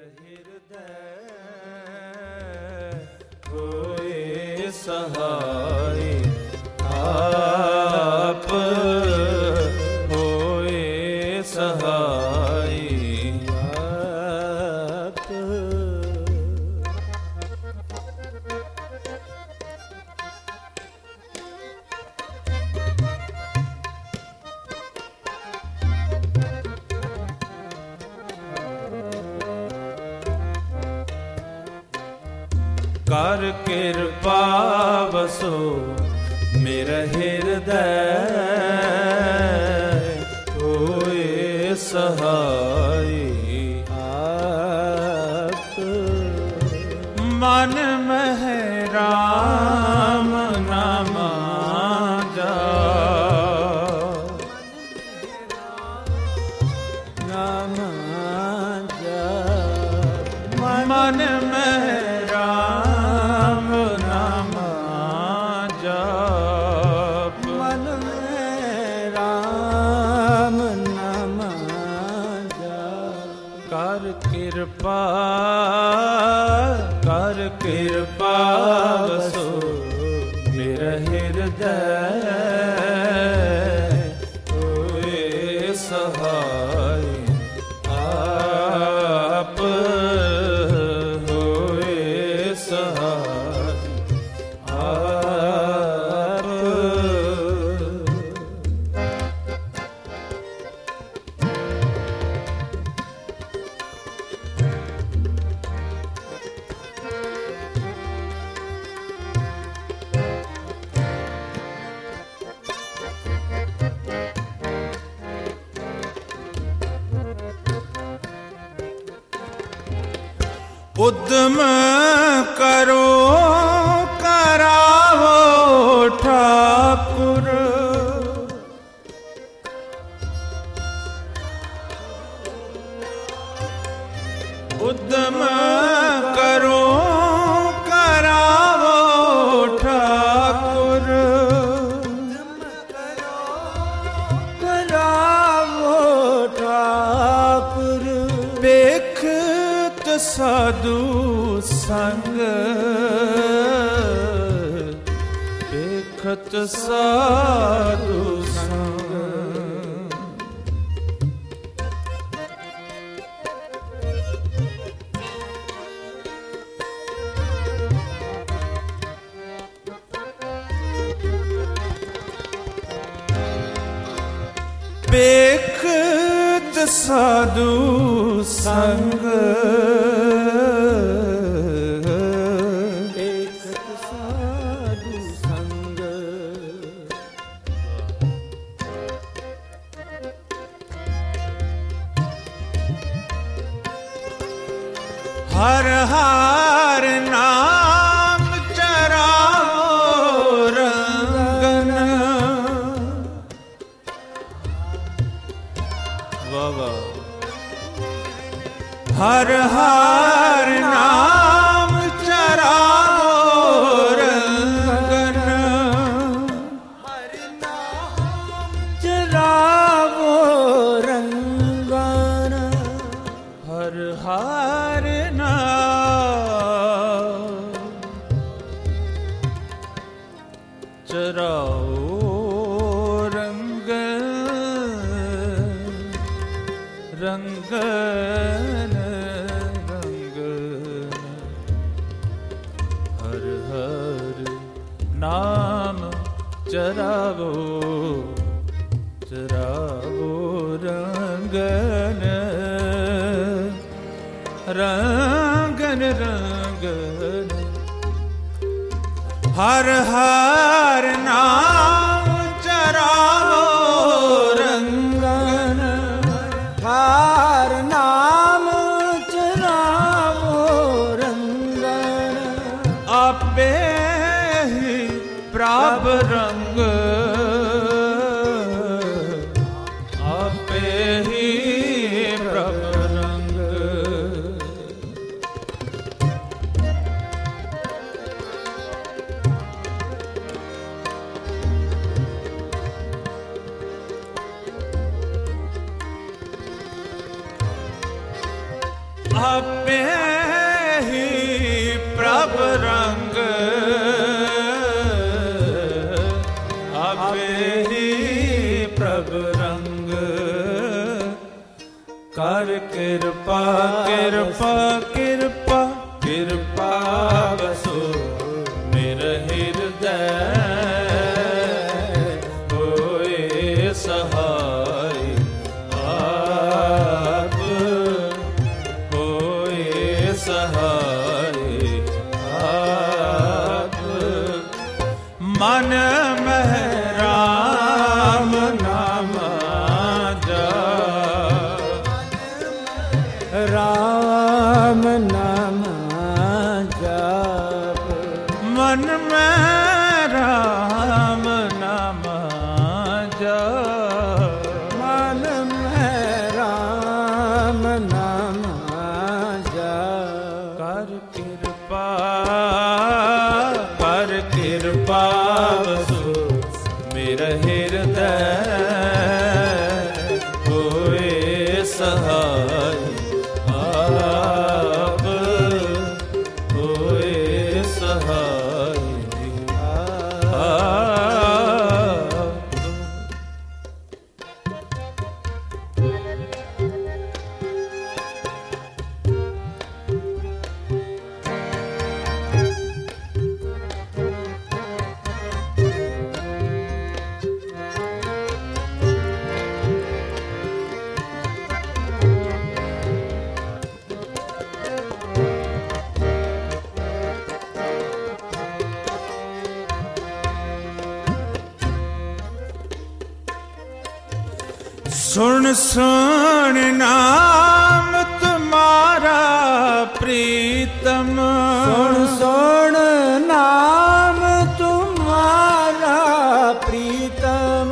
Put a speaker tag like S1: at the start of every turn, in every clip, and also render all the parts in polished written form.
S1: होए सहाय आप होए सहाय आप। कर कृपा बसो मेरा हृदय होए सहाय आप। मन में राम नाम नाम मन में राम नाम जाप। मन में राम नाम जाप। कर कृपा बसो मेरा हृदय होए सहाय आप होए सहाय आप। उद्यम करो करावो ठाकुर। उद्यम करो करावो ठाकुर। करावो ठाकुर। देखत साधु संग देखत साधु संग। देखत साधु संग। देखत साधु संग। हर हर नाम चराओ रंगन। हर हर नाम चराओ रंगन। हर नाम चराओ रंगन। हर हर नाम चराओ रंगन रंगन। हर हर नाम चरावो चरावो रंगन रंगन रंगन। हर हर नाम चरावो रंगन। हर नाम चरावो रंगन। आपे ही प्राप रंग आपे ही प्राप रंग। ਆਪੇ ਹੀ ਪ੍ਰਭ ਰੰਗ, ਆਪੇ ਹੀ ਪ੍ਰਭ ਰੰਗ, ਕਰ ਕਿਰਪਾ ਕਿਰਪਾ ਕਿਰਪਾ ਕਿਰਪਾ ਵਸੋ ਮੇਰੇ ਹਿਰਦੈ, ਹੋਏ ਸਹਾਈ ਆਪ, ਹੋਏ ਸਹਾਈ ਆਪ, ਮਨ ਮਹਿ ਰਾਮ ਨਾਮ
S2: ਰਾਮ ਨਾਮ ਜਪ,
S1: ਮਨ ਮੈਂ ਰਾਮ ਨਾਮ ਜਪ,
S2: ਮਨ ਮੈਂ ਰਾਮ ਨਾਮ ਜਪ,
S1: ਕਰ ਕਿਰਪਾ ਵਸੋ ਮੇਰਾ ਹਿਰਦੈ, ਹੋਏ ਸਹਾਈ ਆਪ, ਹੋਏ ਸਹਾਈ ਆਪ। सुन सुन नाम तुम्हारा प्रीतम,
S2: सुन सुन नाम तुम्हारा प्रीतम,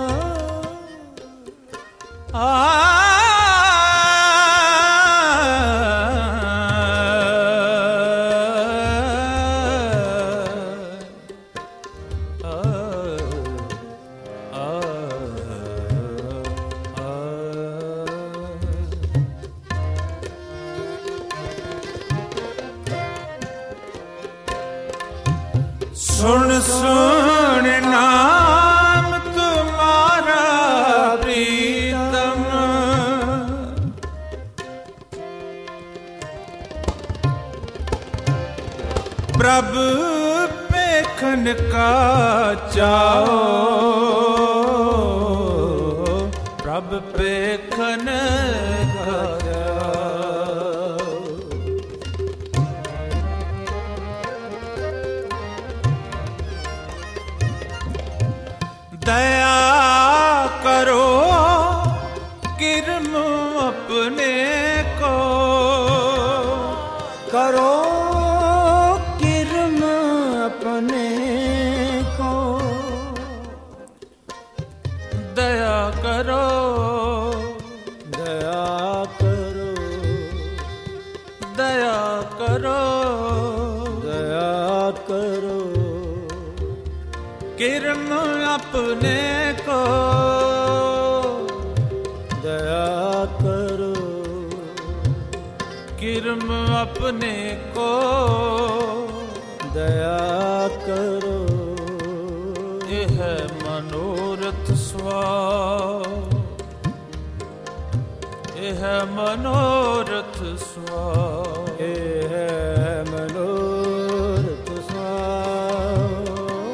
S1: सुन सुन नाम तुम्हारा प्रीतम, प्रभु पेखन का चाओ, प्रभु पेखन का चाओ, दया करो किरम अपने को,
S2: करो किरम अपने को,
S1: दया करो,
S2: दया करो,
S1: दया करो,
S2: दया करो,
S1: किरम अपने को,
S2: दया करो,
S1: किरम अपने को,
S2: दया करो,
S1: यह मनोरथ स्वाव, यह मनोरथ स्वाव,
S2: यह मनोरथ स्वाव,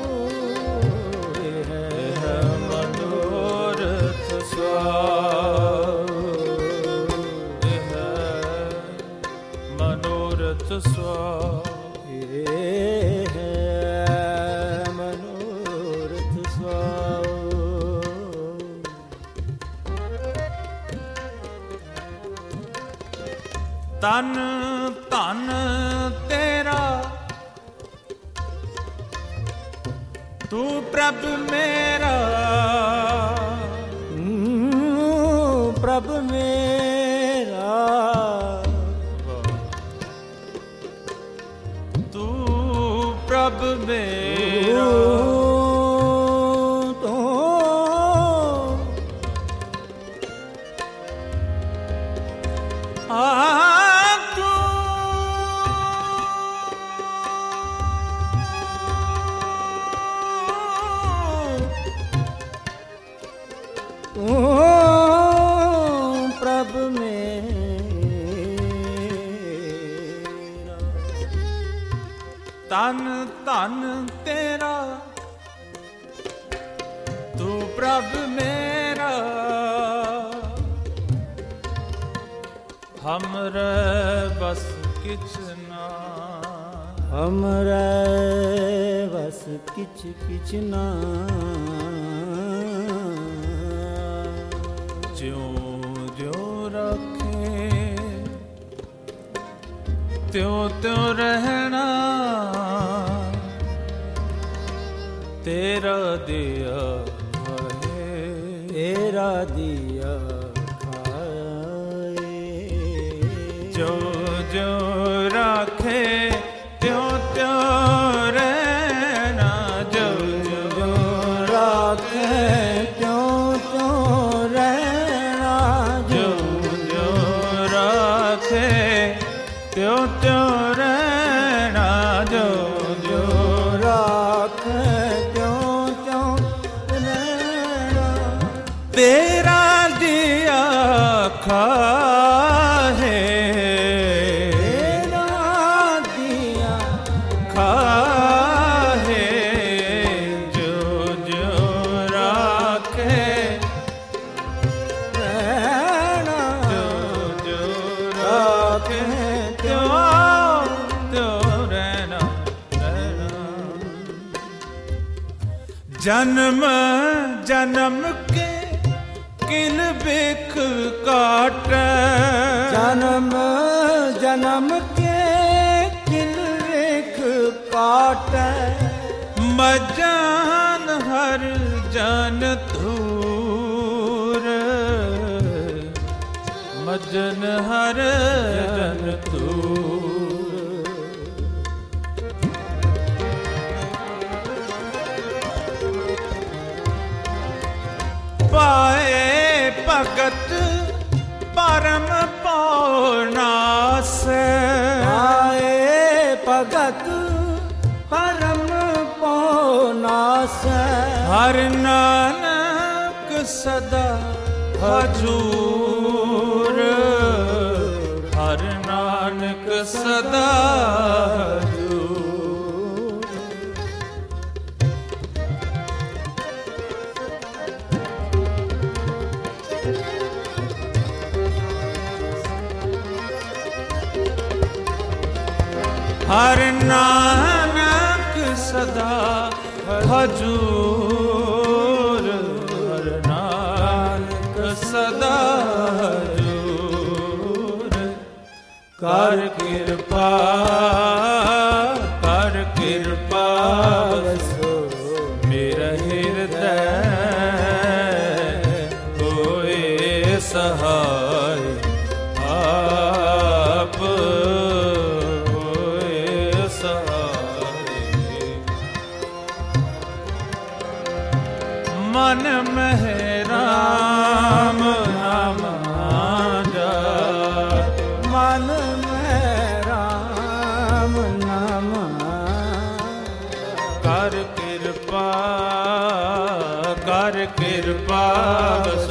S1: यह मनोरथ स्वाव, यह मनोरथ स्वाव,
S2: यह मनोरथ स्वाव।
S1: तन धन तेरा तू प्रभु मेरा,
S2: प्रभु मेरा,
S1: तू प्रभु मेरा,
S2: तो
S1: ਤਨ ਧਨ ਤੇਰਾ, ਤੂੰ ਪ੍ਰਭ ਮੇਰਾ। ਹਮਰੇ ਬਸ ਕਿਛ ਨਾ,
S2: ਹਮਰੇ ਬਸ ਕਿਛ ਕਿਛ ਨਾ।
S1: ਜਿਉ ਜਿਉ ਰੱਖੇ ਤਿਉ ਤਿਉ ਰਹਿਣਾ, ਤੇਰਾ ਦਿਆ ਖਾਏ,
S2: ਤੇਰਾ ਦਿਆ ਖਾਏ।
S1: ਜੋ ਜੋ ਰਾਖੇ ਤਿਉ ਤਿਉ ਰਹਿਣਾ, ਜੋ ਜੋ
S2: ਰਾਖੇ ਤਿਉ ਤਿਉ ਰਹਿਣਾ।
S1: ਜੋ ਜੋ ਰਾਖੇ ਤਿਉ ਤਿਉ ਰਹਿਣਾ, ਜੋ ਜੋ
S2: ਰਾਖੇ ਤਿਉ ਤਿਉ ਰਹਿਣਾ।
S1: ਤੇਰਾ ਦਿਆ ਖਾਹੇ,
S2: ਤੇਰਾ ਦਿਆ
S1: ਖਾਹੇ। ਜੋ ਜੋ ਰਾਖੇ
S2: ਰਹਿਣਾ।
S1: ਜੋ ਜੋ
S2: ਰਾਖੇ
S1: ਤਿਉ ਤਿਉ ਰਹਿਣਾ, ਰਹਿਣਾ। ਜਨਮ ਜਨਮ ਕੇ ਕਿਲ ਬਿਖ ਕਾਟੈ,
S2: ਜਨਮ ਜਨਮ ਕੇ ਕਿਲ ਵੇਖ ਕਾਟੈ।
S1: ਮਜਨ ਹਰ ਜਨ ਧੂਰ, ਮਜਨ ਹਰ ਜਨ ਧੂਰ। ਪਾਏ ਭਗਤ ਪਰਮ ਪਉ ਨਾਸੈ,
S2: ਆਏ ਭਗਤ ਪਰਮ ਪਉ ਨਾਸੈ।
S1: ਹਰਿ ਨਾਨਕ ਸਦਾ ਹਜੂਰ, ਹਰਿ ਨਾਨਕ ਸਦਾ ਹਜੂਰ। ਹਰਿ ਨਾਨਕ ਸਦਾ ਹਜੂਰ, ਹਰਿ ਨਾਨਕ ਸਦਾ ਹਜੂਰ। ਕਰ ਕਿਰਪਾ ਕਰ ਕਿਰਪਾ
S2: ਵਸੋ
S1: ਮੇਰਾ ਹਿਰਦੈ, ਹੋਏ ਸਹਾਇ ਆਪ, ਹੋਏ ਸਹਾਇ। ਮਨ ਮਹਿ ਰਾਮ ਨਾਮ ਜਾਪ,
S2: ਮਨ ਮੈਂ ਰਾਮ ਨਾਮ।
S1: ਕਰ ਕਿਰਪਾ ਕਰ ਕਿਰਪਾ